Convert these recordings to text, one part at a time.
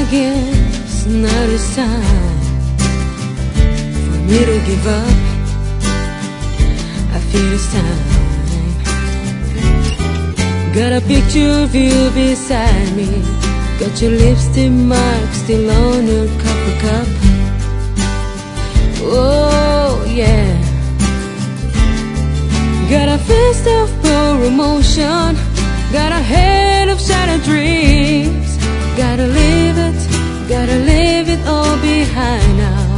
guess now it's time for me to give up. I feel it's time. Got a picture of you beside me. Got your lipstick mark still on your coffee cup. Oh yeah. Got a fist of pure emotion. Got a head of shattered dreams. Gotta leave it all behind now.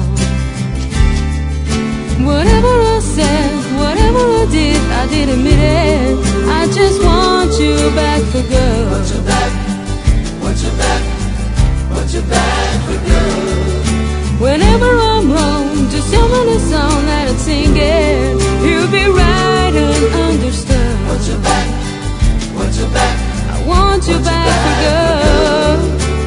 Whatever I said, whatever I didn't mean it. I just want you back for good. Want you back, want you back, want you back for good. Whenever I'm wrong, just tell me the song that I'm singing. You'll be right and understood. Want you back, want you back, I want you back for good.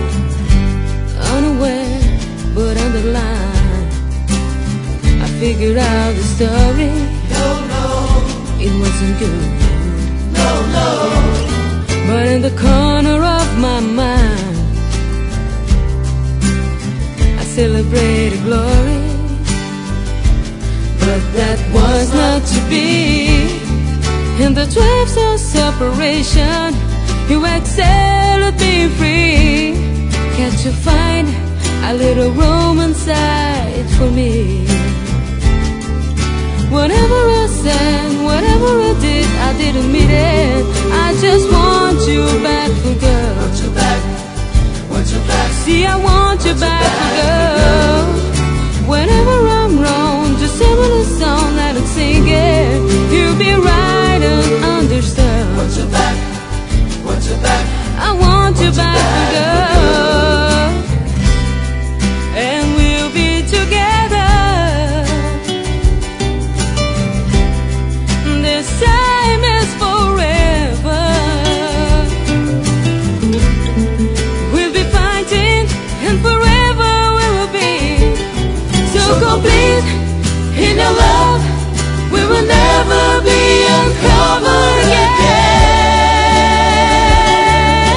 Unaware, but underlined, I figured out the story. no, no, It wasn't good. no, no. But in the corner of my mind, I celebrated glory. But that was not to be. In the 12 of separation, you excel at being free. Can't you find a little room inside for me? Whatever I said, whatever I didn't mean it. I just want you back for good. Want you back, want you back. See, I want you back for good. Whenever I'm wrong, just sing me the song that I'm singing. You'll be right and understood. Want you back, want you back. I want you back for good. And we'll be together. This time is forever. We'll be fighting, and forever we will be so complete in our love. We will never be uncovered again.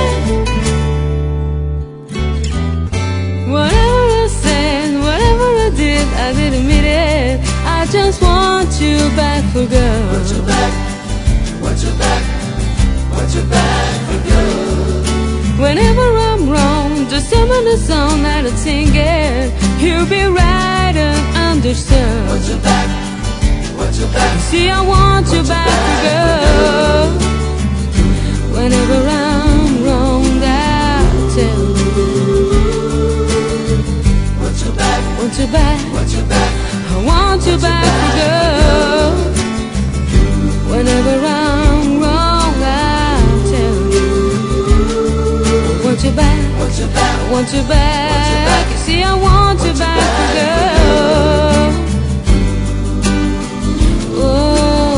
Whatever I said, whatever I didn't mean it. I just want you back for good. Want you back, want you back, want you back for good. Whenever I'm wrong, just tell me the song that I'm singing. You'll be right and understood. Want you back, want you back. See, I want you back for good. Whenever I'm wrong, I'll tell you. Want you back, Want you back, want you back. I want you back for good. Whenever I'm wrong, I'll tell you. Want you back, Want you back, I want you back. You see, I want you back for good. Oh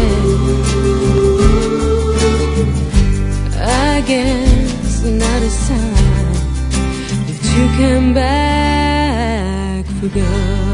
yeah. I guess now it's time that you come back for good.